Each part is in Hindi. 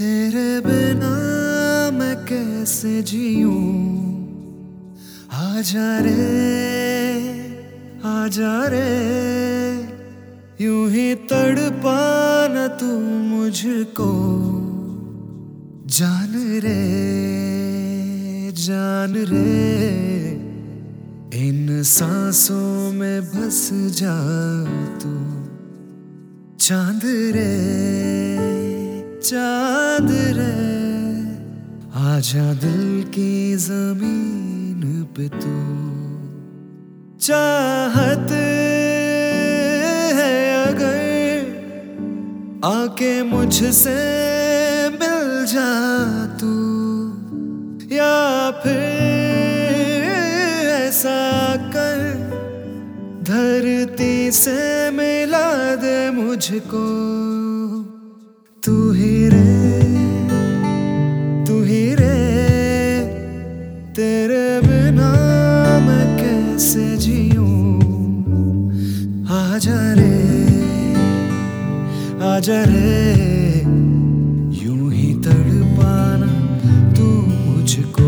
तेरे बिना मैं कैसे जीऊं। आजा रे आजा रे, यूं ही तड़पाना तू मुझको। जान रे जान रे, इन सांसों में बस जा तू। चांद रे चांद रे, आजा दिल की जमीन पे तू। चाहत है अगर आके मुझसे मिल जा तू, या फिर ऐसा कर धरती से मिला दे मुझको। तू ही रे, तेरे बिना मैं कैसे जीऊं। आजा रे आजा रे, यूं ही तड़पाना तू मुझको।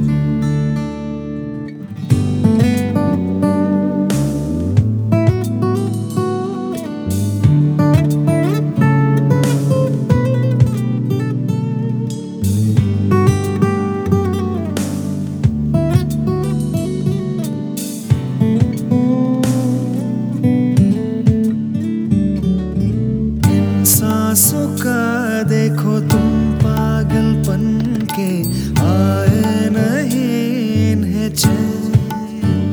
सांसों का देखो तुम पागलपन के, आए नहीं इन्हें चैन।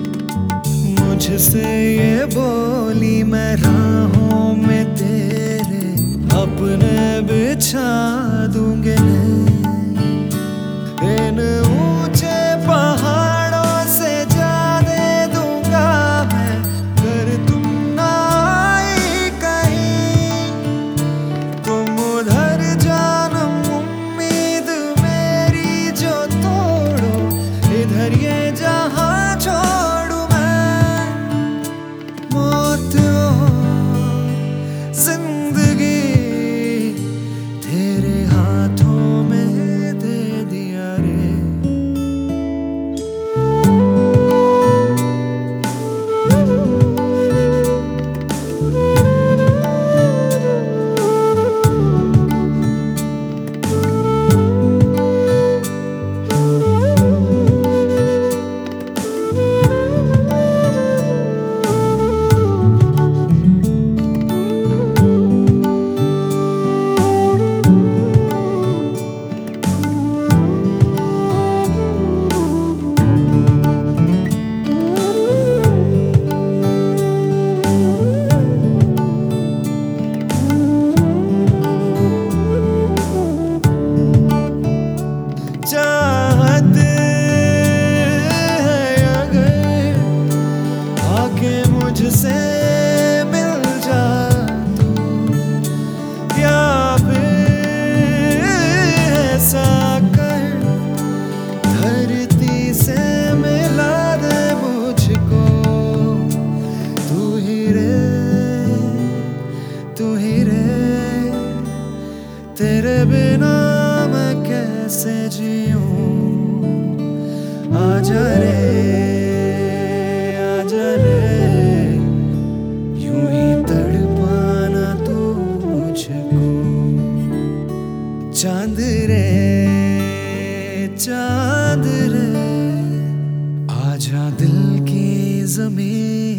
मुझसे ये बोली मैं राहों में तेरे अपने बिछा दूंगे। इन ऊंचे पहाड़ों से जा दे दूंगा मैं, कर तुम ना आई कहीं। तुम उधर जानम उम्मीद मेरी जो तोड़ो, इधर ये जहां छोड़ू मैं। मौत हो जिंदगी तेरे हाथों में दे दिया रे। चाहत है अगर आके मुझसे मिल जा तू, या फिर ऐसा कर धरती से मिला दे मुझको। तू ही रे, तेरे बिना मैं कैसे जीऊं। आजा रे, यूं ही तड़पाना तू मुझको। चांद रे चांद रे, आजा दिल की जमीन